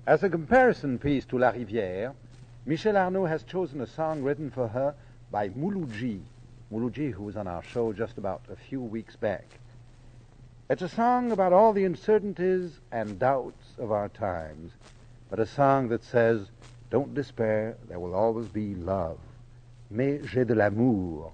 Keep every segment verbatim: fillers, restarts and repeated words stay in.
As a comparison piece to La Rivière, Michel Arnaud has chosen a song written for her by Mouloudji, Mouloudji, who was on our show just about a few weeks back. It's a song about all the uncertainties and doubts of our times, but a song that says, don't despair, there will always be love. Mais j'ai de l'amour.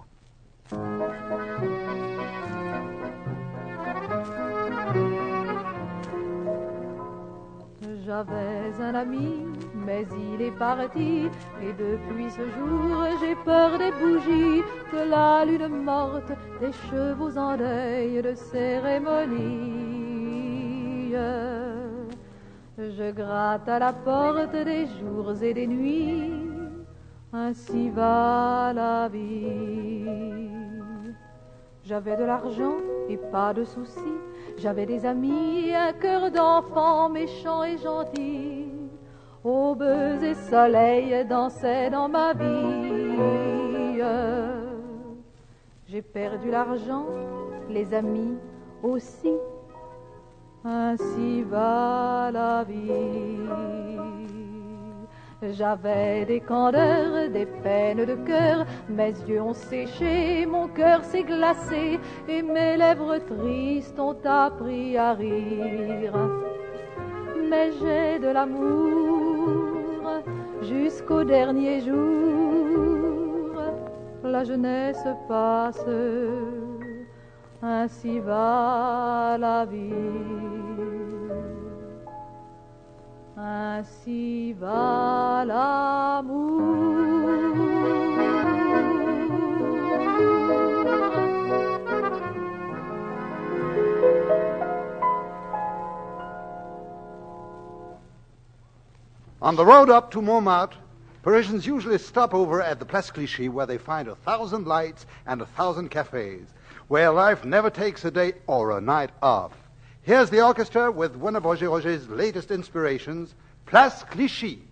J'avais un ami, mais il est parti, et depuis ce jour j'ai peur des bougies, de la lune morte, des chevaux en deuil de cérémonie. Je gratte à la porte des jours et des nuits, ainsi va la vie. J'avais de l'argent et pas de soucis, j'avais des amis et un cœur d'enfant méchant et gentil. Aubes et soleil dansaient dans ma vie. J'ai perdu l'argent, les amis aussi, ainsi va la vie. J'avais des candeurs, des peines de cœur, mes yeux ont séché, mon cœur s'est glacé, et mes lèvres tristes ont appris à rire. Mais j'ai de l'amour jusqu'au dernier jour, la jeunesse passe, ainsi va la vie. Ainsi va l'amour. On the road up to Montmartre, Parisians usually stop over at the Place Clichy, where they find a thousand lights and a thousand cafes, where life never takes a day or a night off. Here's the orchestra with one of Roger Roger's latest inspirations, Place Clichy.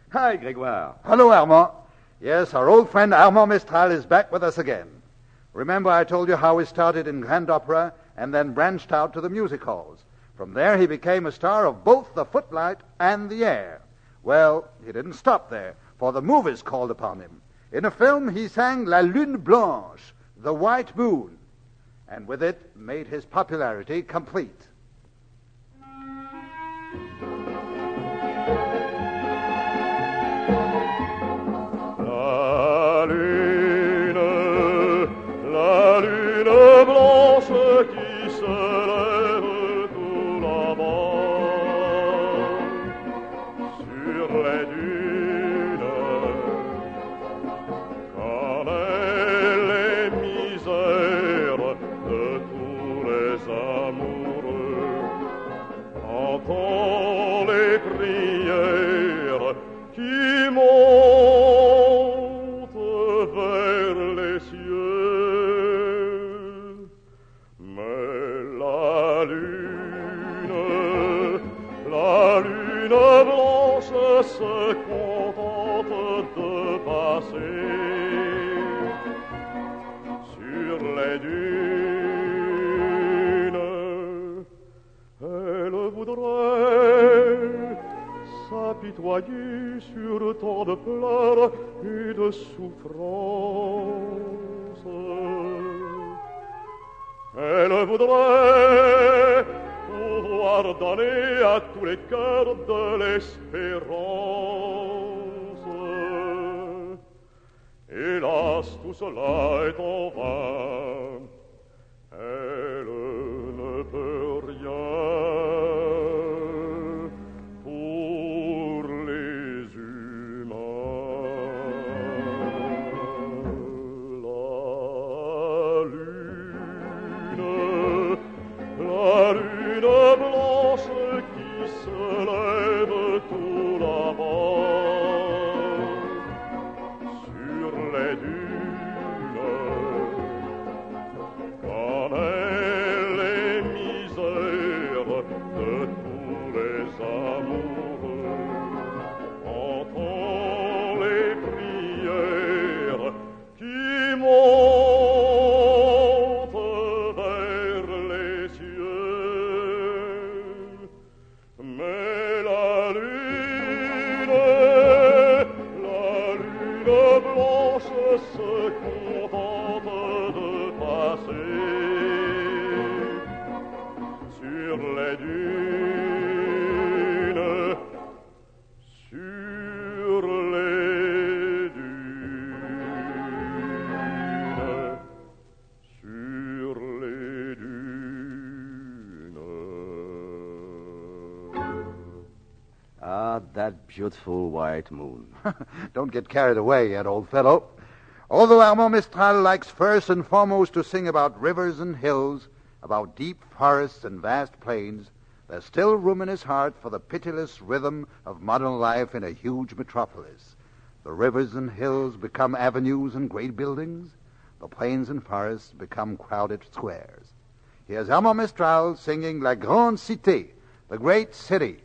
Hi, Grégoire. Hello, Armand. Yes, our old friend Armand Mistral is back with us again. Remember I told you how he started in Grand Opera and then branched out to the music halls. From there he became a star of both the footlight and the air. Well, he didn't stop there, for the movies called upon him. In a film he sang La Lune Blanche, the White Moon, and with it made his popularity complete. La lune, la lune blanche qui se lève tout là-bas sur les dunes, quand elle est misère de tous les amoureux, entend les prières qui montent vers les cieux. Mais la lune, la lune blanche se contente de passer sur les dunes. Elle voudrait s'apitoyer sur tant de pleurs et de souffrances. Elle voudrait pouvoir donner à tous les cœurs de l'espérance. Hélas, tout cela est en vain. Elle ne peut rien. That beautiful white moon. Don't get carried away yet, old fellow. Although Armand Mistral likes first and foremost to sing about rivers and hills, about deep forests and vast plains, there's still room in his heart for the pitiless rhythm of modern life in a huge metropolis. The rivers and hills become avenues and great buildings. The plains and forests become crowded squares. Here's Armand Mistral singing La Grande Cité, the great city.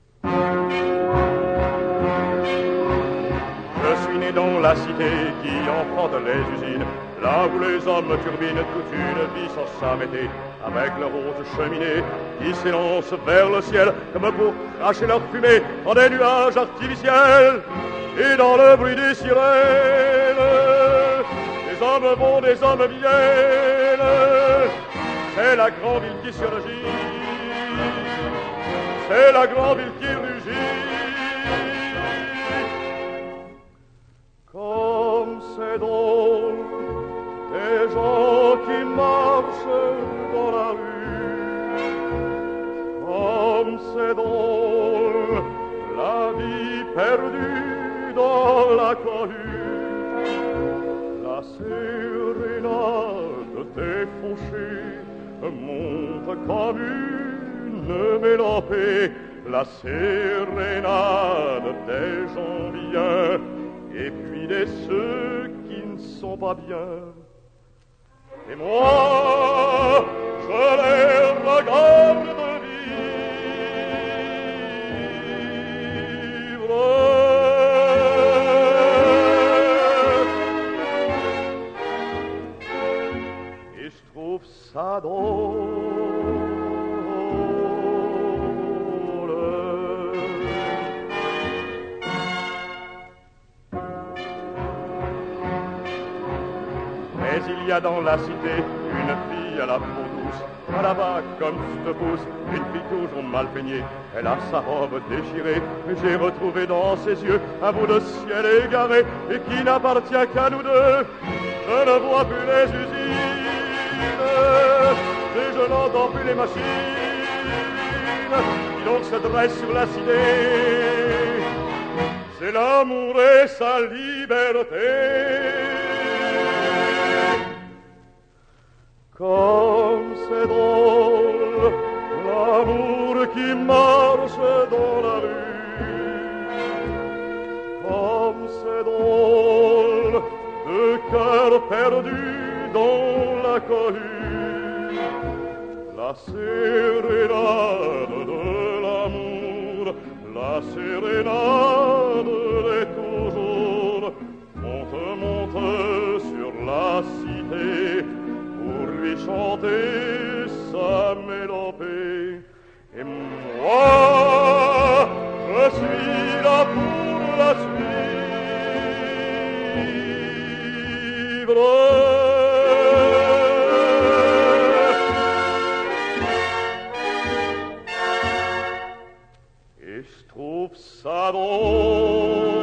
Je suis né dans la cité qui enfante les usines, là où les hommes turbinent toute une vie sans s'arrêter, avec leurs hautes cheminées qui s'élancent vers le ciel comme pour cracher leur fumée dans des nuages artificiels et dans le bruit des sirènes. Des hommes vont, des hommes viennent, c'est la grande ville qui surgit, c'est la grande ville qui rugit. Comme c'est drôle, des gens qui marchent dans la rue. Comme c'est drôle, la vie perdue dans la cohue. La sérénade des fauchés monte comme une mélopée. La sérénade des gens bien et puis de ceux qui ne sont pas bien. Et moi, je les regarde vivre. il y a dans la cité une fille à la peau douce, pas là-bas comme tu te pousses, une fille toujours mal peignée. Elle a sa robe déchirée, mais j'ai retrouvé dans ses yeux un bout de ciel égaré et qui n'appartient qu'à nous deux. Je ne vois plus les usines et je n'entends plus les machines qui donc se dressent sur la cité. C'est l'amour et sa liberté. Comme c'est drôle, l'amour qui marche dans la rue. Comme c'est drôle, de cœur perdu dans la cohue. La sérénade de l'amour, la sérénade est toujours. Monte, monte sur la cité pour lui chanter sa mélopée. Et moi, je suis là pour la suivre. Et je trouve ça drôle.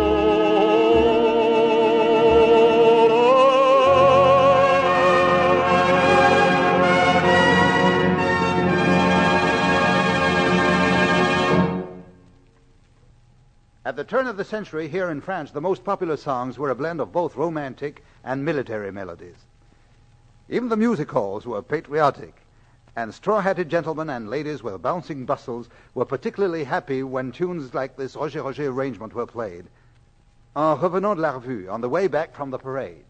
At the turn of the century here in France, the most popular songs were a blend of both romantic and military melodies. Even the music halls were patriotic, and straw-hatted gentlemen and ladies with bouncing bustles were particularly happy when tunes like this Roger Roger arrangement were played. En revenant de la revue, on the way back from the parade.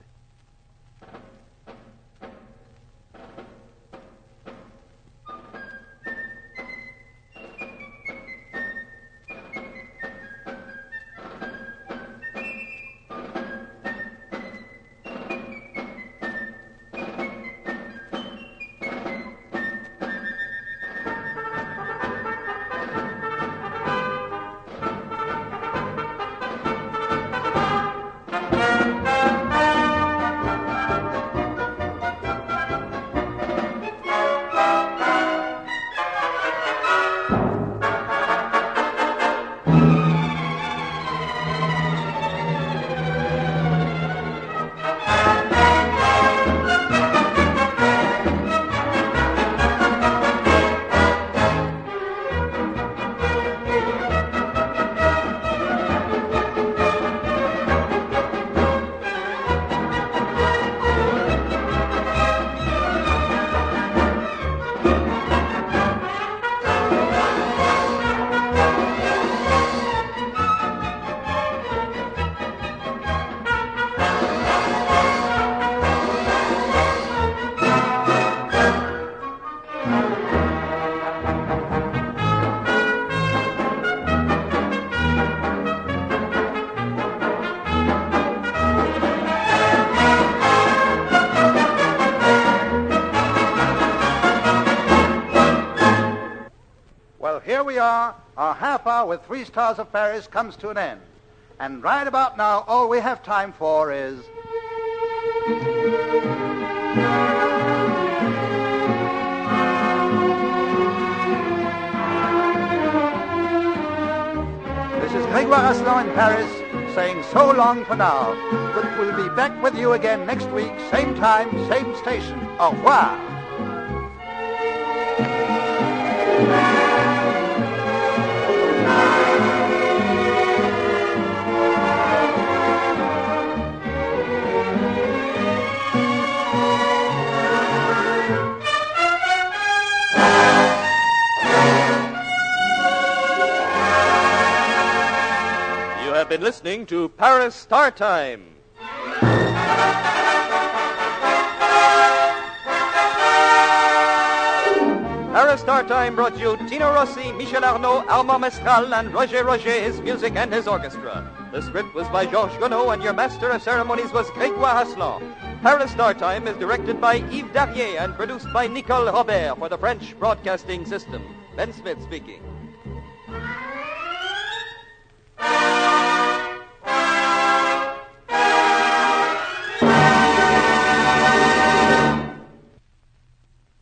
Here we are, our half hour with Three Stars of Paris comes to an end. And right about now, all we have time for is... This is Grégoire Aslan in Paris, saying so long for now. But we'll be back with you again next week, same time, same station. Au revoir. Have been listening to Paris Star Time. Paris Star Time brought you Tino Rossi, Michel Arnaud, Armand Mestral, and Roger Roger, his music and his orchestra. The script was by Georges Gonod, and your master of ceremonies was Grégoire Aslan. Paris Star Time is directed by Yves Darrier and produced by Nicole Robert for the French Broadcasting System. Ben Smith speaking.